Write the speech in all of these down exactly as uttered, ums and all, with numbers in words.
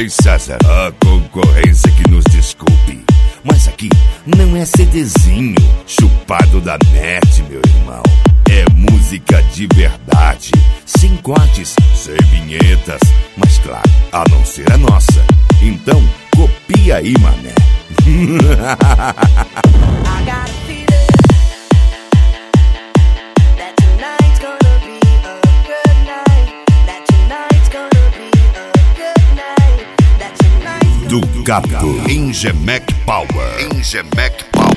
D J César, a concorrência que nos desculpe, mas aqui não é CDzinho chupado da net, meu irmão. É música de verdade, sem cortes, sem vinhetas, mas claro, a não ser a nossa. Então, copia aí, mané. Ducato, Engemec Power, Engemec Power.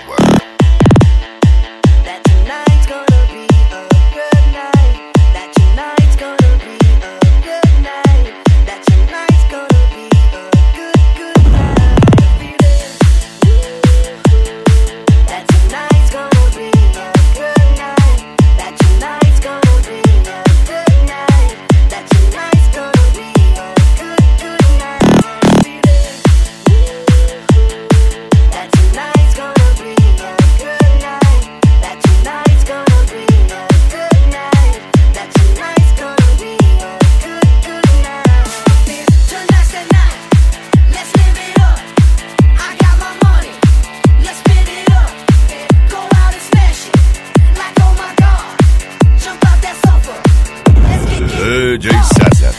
D J César.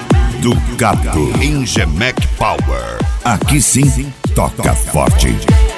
Ducato, Engemec Power. Aqui sim, toca forte.